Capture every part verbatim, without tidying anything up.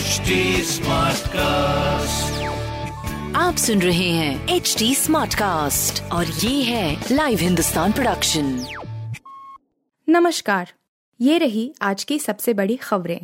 H D smart cast, आप सुन रहे हैं एच डी स्मार्ट कास्ट और ये है लाइव हिंदुस्तान प्रोडक्शन। नमस्कार, ये रही आज की सबसे बड़ी खबरें।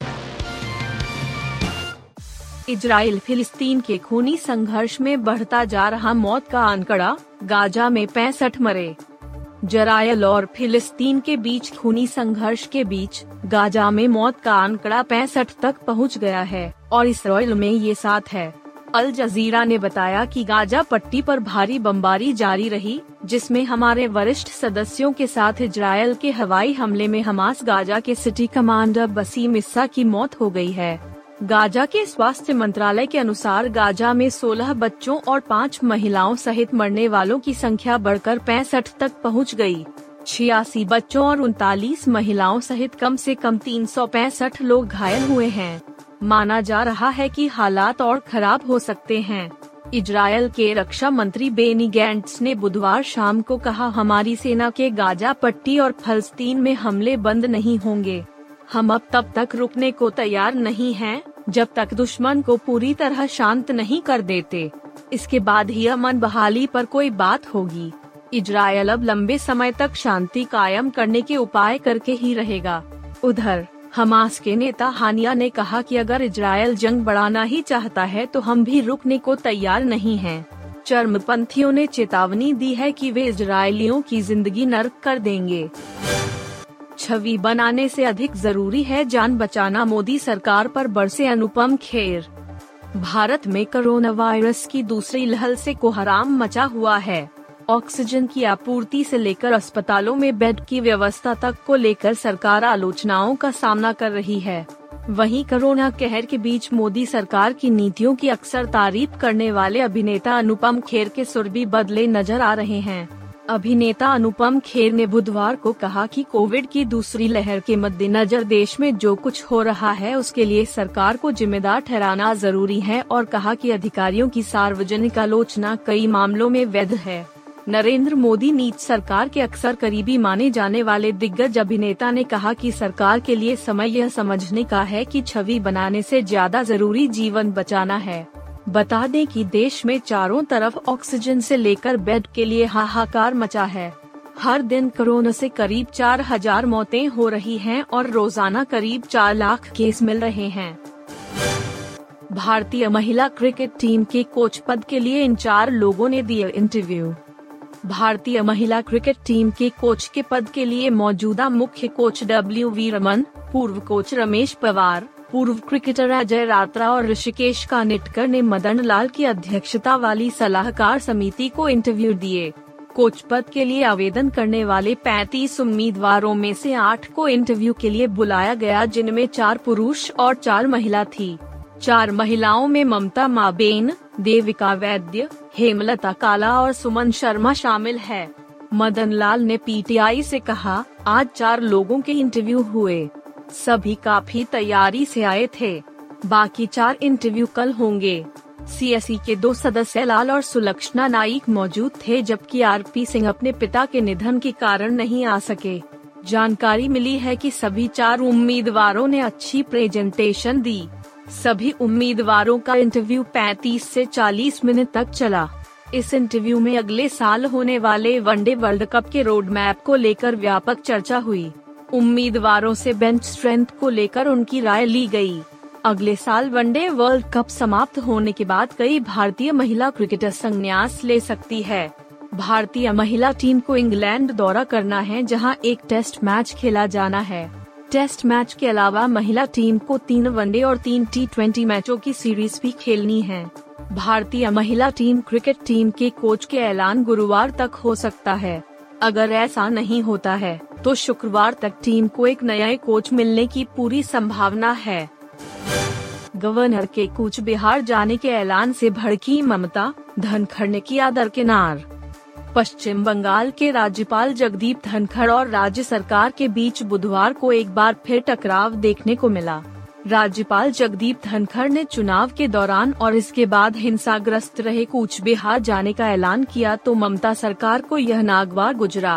इजराइल फिलिस्तीन के खूनी संघर्ष में बढ़ता जा रहा मौत का आंकड़ा, गाजा में पैंसठ मरे। इजराइल और फिलिस्तीन के बीच खूनी संघर्ष के बीच गाजा में मौत का आंकड़ा पैंसठ तक पहुंच गया है और इजराइल में ये सात है। अल जजीरा ने बताया कि गाजा पट्टी पर भारी बमबारी जारी रही, जिसमें हमारे वरिष्ठ सदस्यों के साथ इजराइल के हवाई हमले में हमास गाजा के सिटी कमांडर बसीम इस्सा की मौत हो गई है। गाजा के स्वास्थ्य मंत्रालय के अनुसार गाजा में सोलह बच्चों और पाँच महिलाओं सहित मरने वालों की संख्या बढ़कर पैंसठ तक पहुंच गई। छियासी बच्चों और उनतालीस महिलाओं सहित कम से कम तीन सौ पैंसठ लोग घायल हुए हैं। माना जा रहा है कि हालात और खराब हो सकते हैं। इजराइल के रक्षा मंत्री बेनी गैंट्स ने बुधवार शाम को कहा, हमारी सेना के गाजा पट्टी और फलस्तीन में हमले बंद नहीं होंगे। हम अब तब तक रुकने को तैयार नहीं हैं, जब तक दुश्मन को पूरी तरह शांत नहीं कर देते। इसके बाद ही अमन बहाली पर कोई बात होगी। इजराइल अब लंबे समय तक शांति कायम करने के उपाय करके ही रहेगा। उधर हमास के नेता हानिया ने कहा कि अगर इजराइल जंग बढ़ाना ही चाहता है तो हम भी रुकने को तैयार नहीं हैं। चरमपंथियों ने चेतावनी दी है कि वे इजरायलियों की जिंदगी नर्क कर देंगे। छवि बनाने से अधिक जरूरी है जान बचाना, मोदी सरकार पर बरसे अनुपम खेर। भारत में कोरोना वायरस की दूसरी लहर से कोहराम मचा हुआ है। ऑक्सीजन की आपूर्ति से लेकर अस्पतालों में बेड की व्यवस्था तक को लेकर सरकार आलोचनाओं का सामना कर रही है। वहीं कोरोना कहर के बीच मोदी सरकार की नीतियों की अक्सर तारीफ करने वाले अभिनेता अनुपम खेर के सुर भी बदले नजर आ रहे हैं। अभिनेता अनुपम खेर ने बुधवार को कहा कि कोविड की दूसरी लहर के मद्देनजर देश में जो कुछ हो रहा है उसके लिए सरकार को जिम्मेदार ठहराना जरूरी है और कहा कि अधिकारियों की सार्वजनिक आलोचना कई मामलों में वैध है। नरेंद्र मोदी नीति सरकार के अक्सर करीबी माने जाने वाले दिग्गज अभिनेता ने कहा कि सरकार के लिए समय यह समझने का है कि छवि बनाने से ज्यादा जरूरी जीवन बचाना है। बता दें कि देश में चारों तरफ ऑक्सीजन से लेकर बेड के लिए हाहाकार मचा है। हर दिन कोरोना से करीब चार हजार मौतें हो रही हैं और रोजाना करीब चार लाख केस मिल रहे हैं। भारतीय महिला क्रिकेट टीम के कोच पद के लिए इन चार लोगों ने दिए इंटरव्यू। भारतीय महिला क्रिकेट टीम के कोच के पद के लिए मौजूदा मुख्य कोच डब्ल्यू वी रमन, पूर्व कोच रमेश पवार, पूर्व क्रिकेटर अजय रात्रा और ऋषिकेश कानिटकर ने मदन लाल की अध्यक्षता वाली सलाहकार समिति को इंटरव्यू दिए। कोच पद के लिए आवेदन करने वाले पैंतीस उम्मीदवारों में से आठ को इंटरव्यू के लिए बुलाया गया, जिनमें चार पुरुष और चार महिला थी। चार महिलाओं में ममता माबेन, देविका वैद्य, हेमलता काला और सुमन शर्मा शामिल है। मदन लाल ने पीटीआई से कहा, आज चार लोगों के इंटरव्यू हुए, सभी काफी तैयारी से आए थे। बाकी चार इंटरव्यू कल होंगे। सीएसई के दो सदस्य लाल और सुलक्षणा नाइक मौजूद थे, जबकि आरपी सिंह अपने पिता के निधन के कारण नहीं आ सके। जानकारी मिली है कि सभी चार उम्मीदवारों ने अच्छी प्रेजेंटेशन दी। सभी उम्मीदवारों का इंटरव्यू पैंतीस से चालीस मिनट तक चला। इस इंटरव्यू में अगले साल होने वाले वनडे वर्ल्ड कप के रोड मैप को लेकर व्यापक चर्चा हुई। उम्मीदवारों से बेंच स्ट्रेंथ को लेकर उनकी राय ली गई। अगले साल वनडे वर्ल्ड कप समाप्त होने के बाद कई भारतीय महिला क्रिकेटर संन्यास ले सकती है। भारतीय महिला टीम को इंग्लैंड दौरा करना है, जहां एक टेस्ट मैच खेला जाना है। टेस्ट मैच के अलावा महिला टीम को तीन वनडे और तीन टी ट्वेंटी मैचों की सीरीज भी खेलनी है। भारतीय महिला टीम क्रिकेट टीम के कोच के ऐलान गुरुवार तक हो सकता है। अगर ऐसा नहीं होता है तो शुक्रवार तक टीम को एक नया कोच मिलने की पूरी संभावना है। गवर्नर के कूच बिहार जाने के ऐलान से भड़की ममता, धनखड़ ने किया दरकिनार। पश्चिम बंगाल के राज्यपाल जगदीप धनखड़ और राज्य सरकार के बीच बुधवार को एक बार फिर टकराव देखने को मिला। राज्यपाल जगदीप धनखड़ ने चुनाव के दौरान और इसके बाद हिंसाग्रस्त रहे कूच बिहार जाने का ऐलान किया तो ममता सरकार को यह नागवार गुजरा।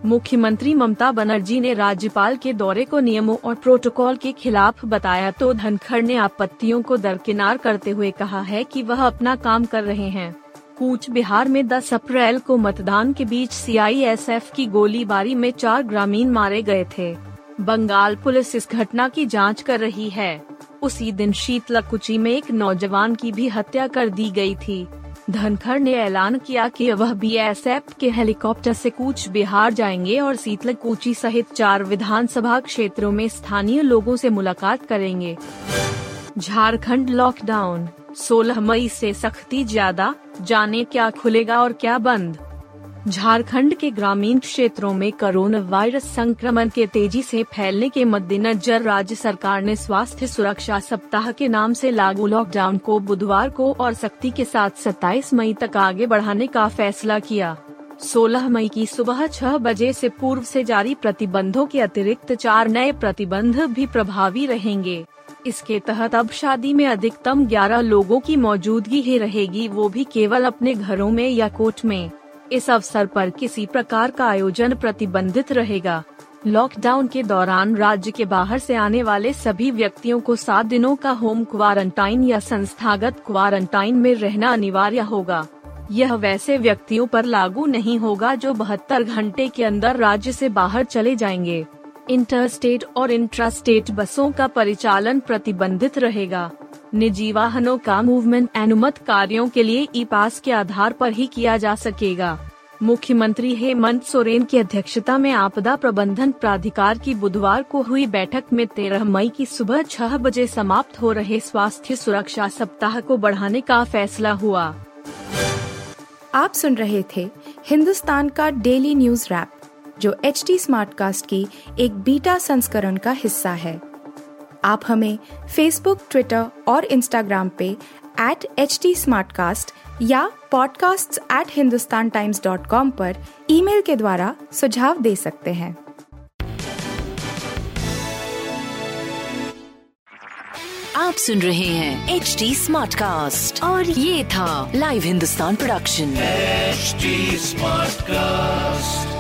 मुख्यमंत्री ममता बनर्जी ने राज्यपाल के दौरे को नियमों और प्रोटोकॉल के खिलाफ बताया तो धनखड़ ने आपत्तियों को दरकिनार करते हुए कहा है कि वह अपना काम कर रहे हैं। कूच बिहार में दस अप्रैल को मतदान के बीच सी आई एस एफ की गोलीबारी में चार ग्रामीण मारे गए थे। बंगाल पुलिस इस घटना की जांच कर रही है। उसी दिन शीतलकुची में एक नौजवान की भी हत्या कर दी गई थी। धनखड़ ने ऐलान किया कि वह बी एस एफ के हेलीकॉप्टर से कूच बिहार जाएंगे और शीतलकुची सहित चार विधानसभा क्षेत्रों में स्थानीय लोगों से मुलाकात करेंगे। झारखंड लॉकडाउन, सोलह मई से सख्ती ज्यादा, जाने क्या खुलेगा और क्या बंद। झारखंड के ग्रामीण क्षेत्रों में कोरोना वायरस संक्रमण के तेजी से फैलने के मद्देनजर राज्य सरकार ने स्वास्थ्य सुरक्षा सप्ताह के नाम से लागू लॉकडाउन को बुधवार को और सख्ती के साथ सत्ताईस मई तक आगे बढ़ाने का फैसला किया। सोलह मई की सुबह छह बजे से पूर्व से जारी प्रतिबंधों के अतिरिक्त चार नए प्रतिबंध भी प्रभावी रहेंगे। इसके तहत अब शादी में अधिकतम ग्यारह लोगों की मौजूदगी ही रहेगी, वो भी केवल अपने घरों में या कोर्ट में। इस अवसर पर किसी प्रकार का आयोजन प्रतिबंधित रहेगा। लॉकडाउन के दौरान राज्य के बाहर से आने वाले सभी व्यक्तियों को सात दिनों का होम क्वारंटाइन या संस्थागत क्वारंटाइन में रहना अनिवार्य होगा। यह वैसे व्यक्तियों पर लागू नहीं होगा जो बहत्तर घंटे के अंदर राज्य से बाहर चले जाएंगे। इंटरस्टेट और इंट्रास्टेट बसों का परिचालन प्रतिबंधित रहेगा। निजी वाहनों का मूवमेंट अनुमत कार्यों के लिए ई पास के आधार पर ही किया जा सकेगा। मुख्यमंत्री हेमंत सोरेन की अध्यक्षता में आपदा प्रबंधन प्राधिकार की बुधवार को हुई बैठक में तेरह मई की सुबह छह बजे समाप्त हो रहे स्वास्थ्य सुरक्षा सप्ताह को बढ़ाने का फैसला हुआ। आप सुन रहे थे हिंदुस्तान का डेली न्यूज रैप, जो एच टी स्मार्टकास्ट की एक बीटा संस्करण का हिस्सा है। आप हमें फेसबुक, ट्विटर और इंस्टाग्राम पे एट एच टी स्मार्टकास्ट या podcast at Hindustan Times dot com पर ईमेल के द्वारा सुझाव दे सकते हैं। आप सुन रहे हैं एच टी स्मार्टकास्ट और ये था live Hindustan production H T Smartcast.